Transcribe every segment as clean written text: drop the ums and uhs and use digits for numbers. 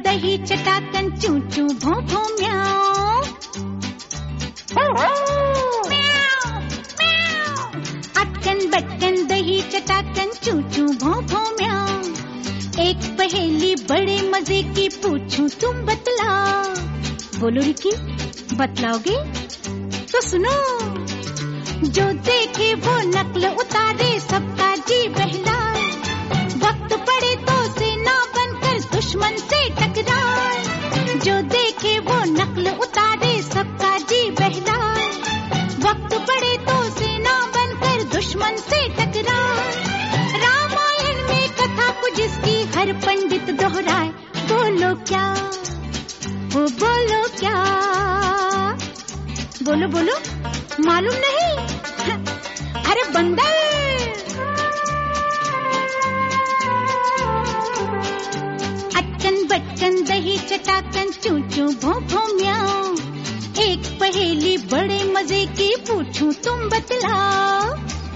दही चटाकन चू चू भों भों म्याऊं। अटकन बटकन दही चटाकन चू चू भों भों म्याऊं। एक पहेली बड़े मजे की पूछूं तुम बतलाओ। बोलो रिकी, बतलाओगे? तो सुनो। जो देखे वो नकल उतारे, सबका जी बहलाए। वक्त पड़े तो सेना बनकर दुश्मन से टकराए। जो देखे वो नकल उतारे, सबका जी बहलाए। वक्त पड़े तो सेना बनकर दुश्मन से टकराए। रामायण में कथा को जिसकी हर पंडित दोहराए। बोलो क्या, वो बोलो क्या? बोलो बोलो, मालूम नहीं? अरे बंदर। अटकन बटकन दही चटाकन चू चू भों भों म्याऊं। एक पहेली बड़े मजे की पूछूं तुम बतलाओ।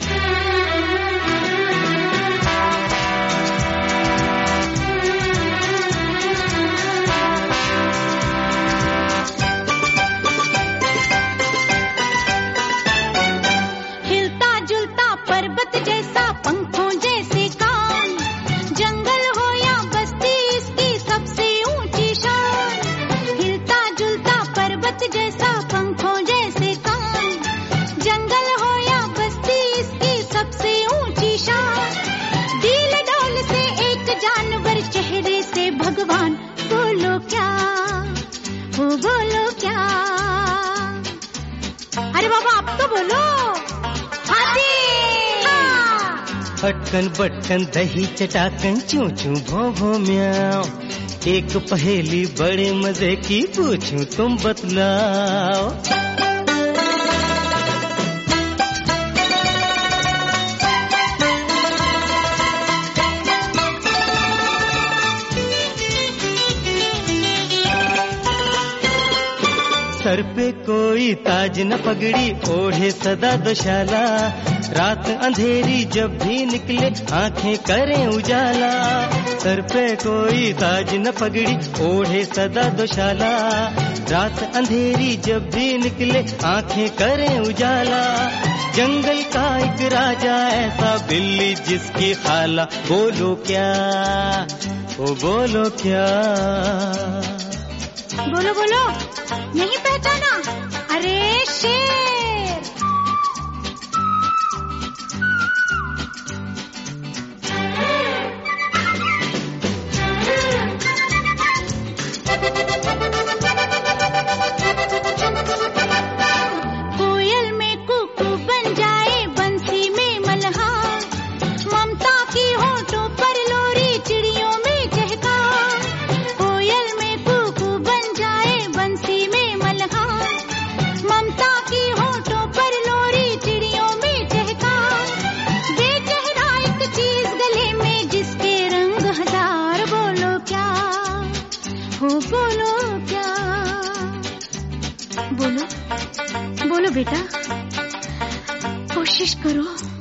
पर्वत जैसा पंखों जैसे कान, जंगल हो या बस्ती इसकी सबसे ऊंची शान। हिलता जुलता पर्वत जैसा पंखों जैसे कान, जंगल हो या बस्ती इसकी सबसे ऊंची शान। डील डौल से एक जानवर, चेहरे से भगवान। बोलो क्या, वो बोलो क्या? अरे बाबा आप तो बोलो। अटकन बटकन दही चटाकन चू चू भों भों म्याऊं। एक पहेली बड़े मजे की पूछूं तुम बतलाओ। सर पे कोई ताज न पगड़ी, ओढ़े सदा दोशाला। रात अंधेरी जब भी निकले, आंखें करें उजाला। सर पे कोई ताज न पगड़ी, ओढ़े सदा दोशाला। रात अंधेरी जब भी निकले, आंखें करें उजाला। जंगल का एक राजा ऐसा, बिल्ली जिसकी खाला। बोलो क्या, ओ बोलो क्या? बोलो बोलो, नहीं पहचाना? अरे शेर। कोयल में कुकू बन जाए, बंसी में मल्हार। ममता की होठों पर लोरी, चिड़ियों में चहकार। कोयल में कुकू बन जाए, बंसी में मल्हार। ममता की होठों पर लोरी, चिड़ियों में चहकार। बेचेहरा एक चीज गले में, जिसके रंग हजार। बोलो क्या, हो बोलो क्या? बोलो बोलो बेटा, कोशिश करो।